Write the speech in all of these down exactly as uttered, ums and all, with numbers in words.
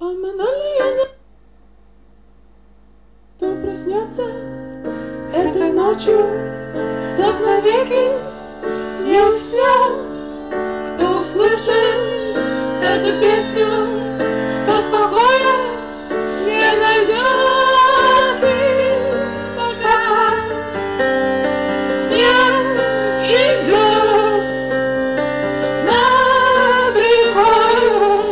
Обманули, кто проснется этой ночью, тот навеки не уснет. Кто услышит эту песню, тот покоя не найдет. Пока снег идет над рекой,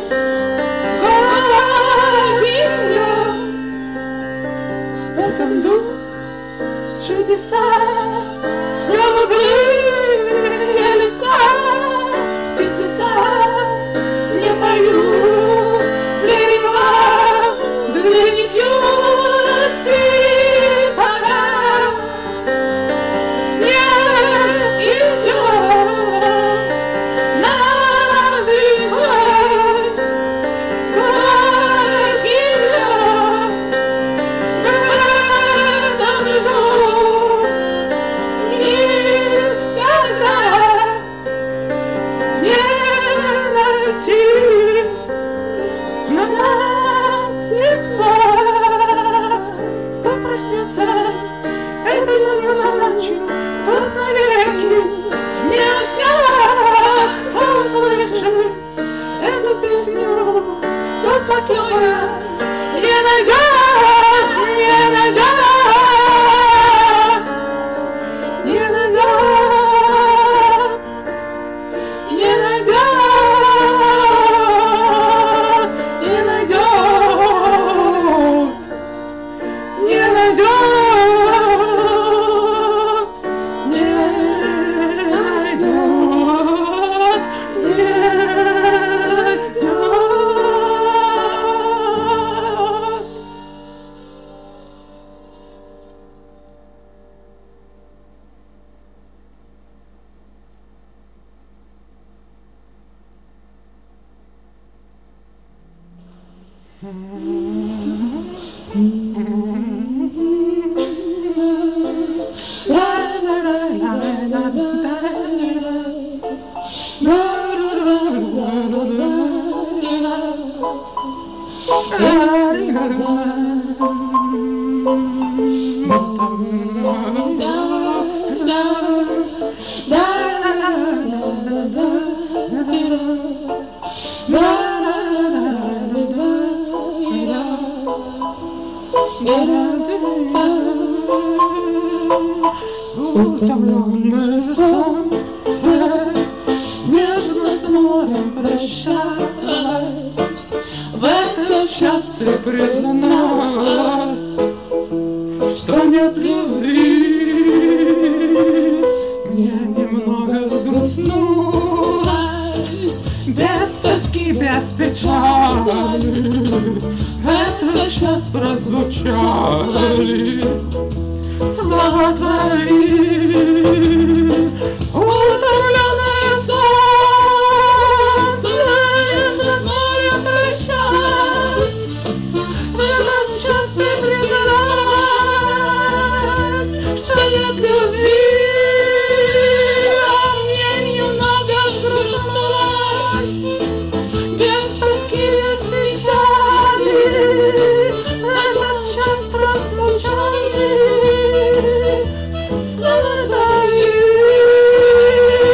горький лед. В этом дум чудеса, голубые леса, птицы там не поют, звери в дуре не пьют. Спи, пока снег идет над рекой, горький лед. В этом льду никогда не найти нам тепла. Кто проснется этой ночью, тот навеки не уснет. Кто услышит эту песню, тот покоя не найдет, не найдет, не найдет, не найдет, не найдет, не найдет, не найдет, не найдет. Утомленное солнце нежно с морем прощалась. В этот час ты призналась, что нет любви. Мне немного сгрустнулось, без тоски, без печали. В этот час прозвучали слова твои. Утомленное солнце нежно с морем прощалось. В этот час ты призналась, что нет любви. А мне немного сгрустнулось, без тоски, без печали. В этот час прозвучали слова твои.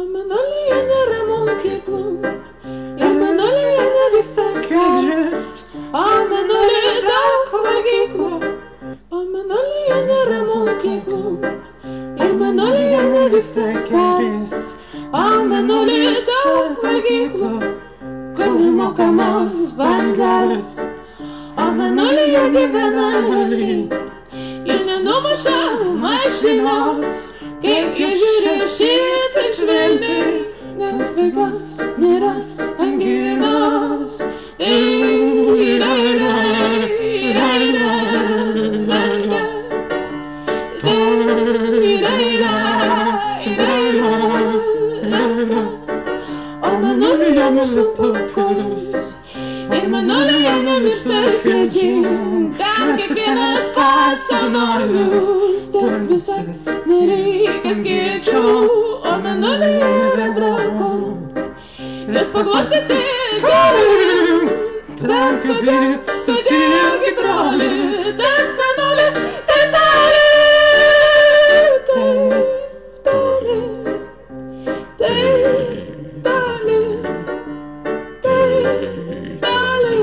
minulį jie nėra mokyklų, ir minulį jie nevyksta kelias, o minulį daug valgyklų, o minulį jie nėra mokyklų, ir minulį jie nevyksta kelias, o minulį daug valgyklų, kur nemokamos bandelės, o minulį jie gyvena eilėj. Jis nenumuša mašinos, kaip jie žiūri šitai švelniai, net vaikas miras anginos. Ira, ira, ira, ira, ira, ira, ira, ira, ira, ira. O minulį jie miršta papuls, ir minulį jie nemiršta kėdžiai. Ten kiekvienas pats senorius, ten visas nereikia skėčių, o minulį yra drakonų. Jas paglostyti galim, ten kaip todėl kaip broli, tas menolis tai toli, taip toli, taip toli, taip toli.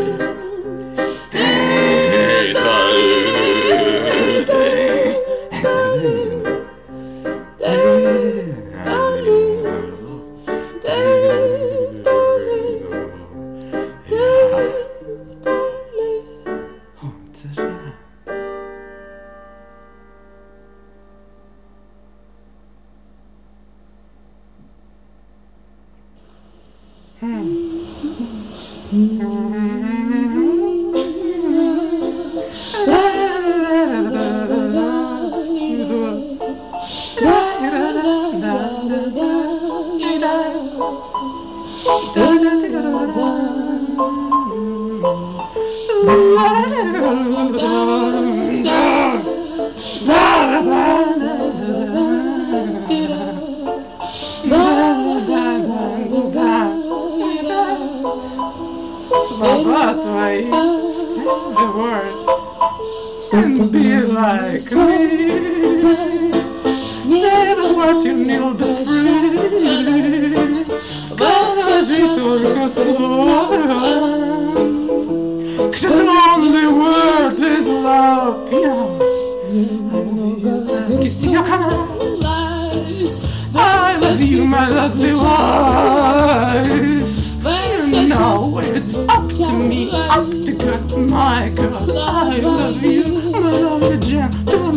Say the word and be like me. Say the word, you will be free. Скажи только слово, 'cause the only word is love. Yeah. I love you, kiss your canal. I love you, my lovely wife. You know it's up to me, up to God, my God. I love you, my lovely Jen.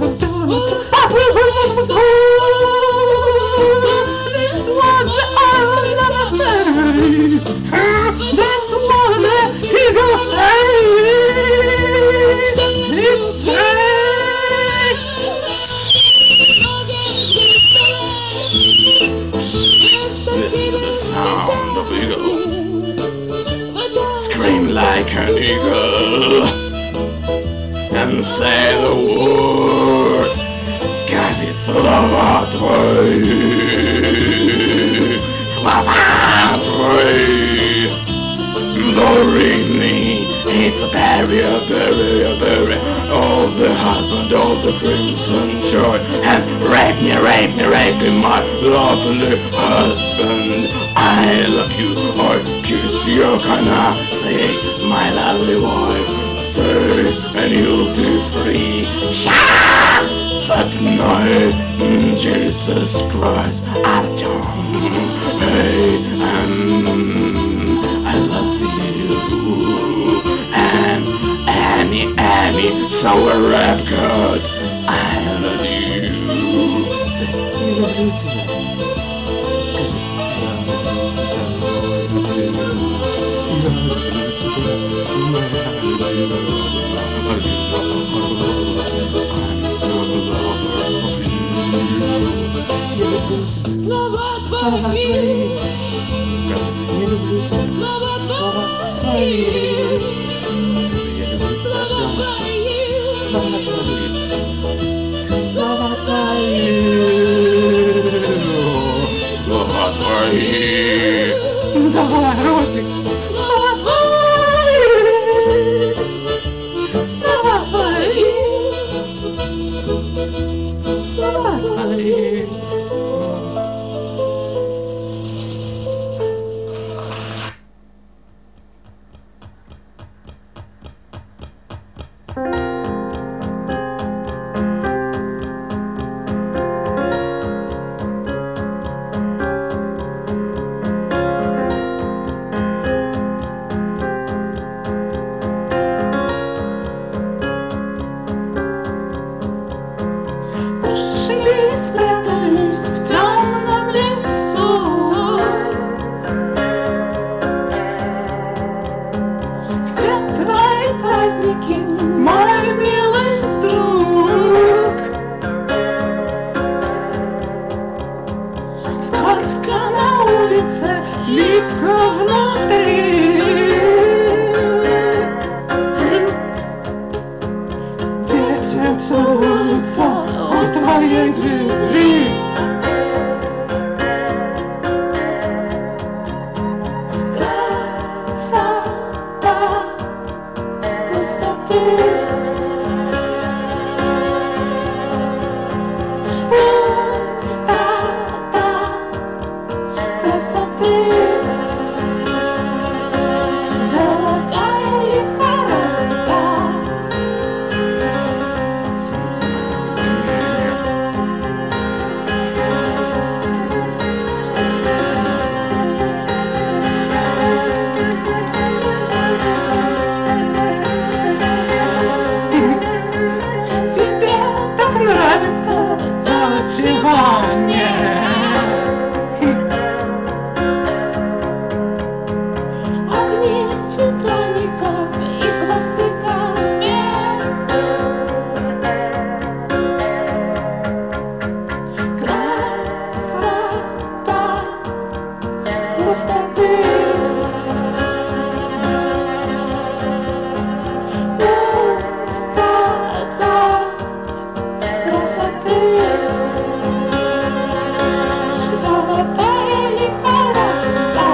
These words I'll never say. That's what he gonna say. It's say. This is the sound of eagle. Scream like an eagle and say the word. Скажи слова твои, слова твои. Bury me, it's a barrier, barrier, barrier. All the husband, all the crimson joy, and rape me, rape me, rape me, my lovely husband. I love you, I kiss you, can I say, my lovely wife, say, and you'll be free. Shah! Suck night, Jesus Christ, Artyom. Hey, um, I love you, and Annie, Annie, sour rap god, I love you. Say, you люблю тебя. Скажи, я люблю тебя, мой любимый муж. Я люблю тебя, моя любимая жена. Алина Орлова, I'm so lover of you. Я люблю тебя, слова твои. Скажи, я люблю тебя, слова твои. Скажи, я люблю тебя, Артемушка, слова твои. Слова твои. Слова твои. Давай, ротик. Слова твои. Слова твои. Слова твои. мы спрятались в темном лесу. Все твои праздники, мой милый друг. Скользко на улице, липко внутри. Дети целуются у твоей двери. Красота пустоты. Пустота красоты. Золотая лихорадка. Солнце мое, взгляни на меня. Тебе так нравится то, чего нет. Огни титаников и хвосты комет. Красота пустоты. Пустота красоты. Золотая лихорадка.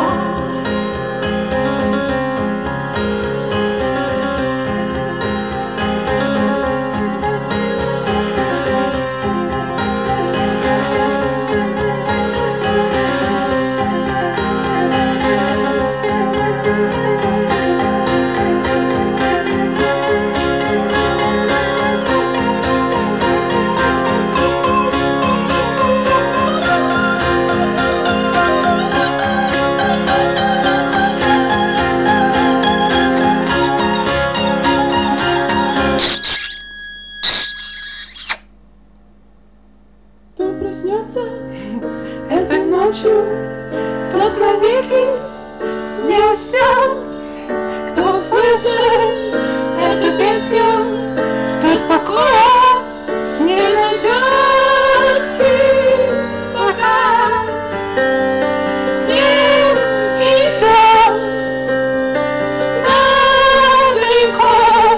Кто проснется этой ночью, тот навеки не уснет. Кто услышит эту песню, тот покоя не найдет. Спи, пока снег идет над рекой,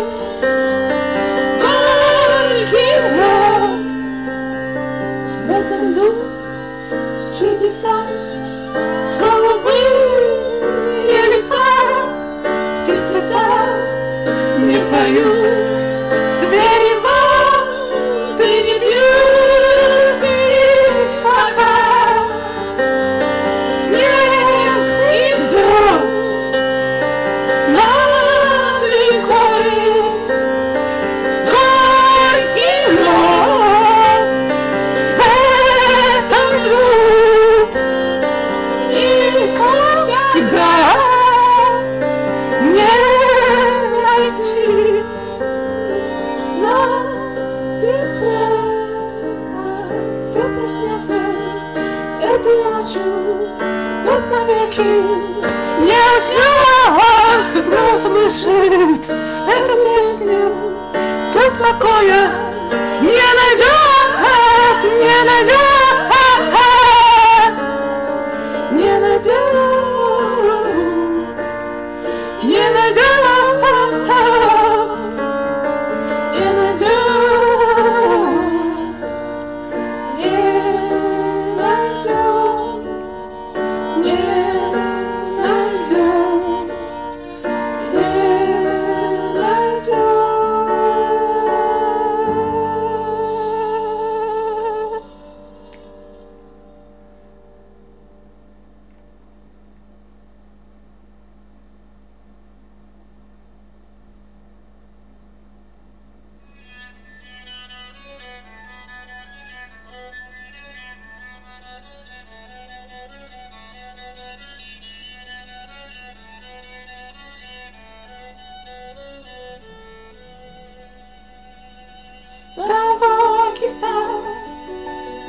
горький лед. В этом льду чудеса, голубые леса. Птицы там не поют, звери воды не пьют. Спи, пока снег идет над рекой, горький лед. В этом льду никогда не найти нам тепла. Кто проснется этой ночью, тот навеки не уснет. Тот, кто услышит эту песню, тот покоя не найдет, не найдет, не найдет, не найдет, не найдет, не найдет, не найдет, не найдет. Того киса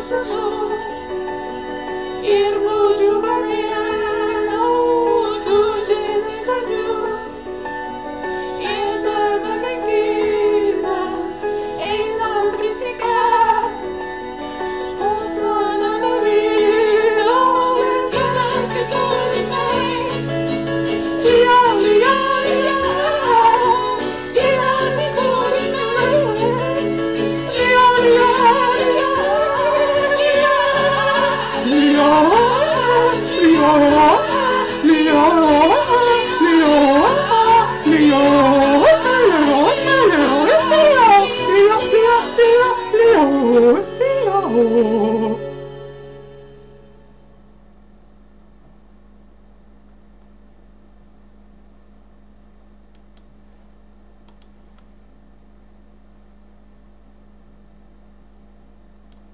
so soft.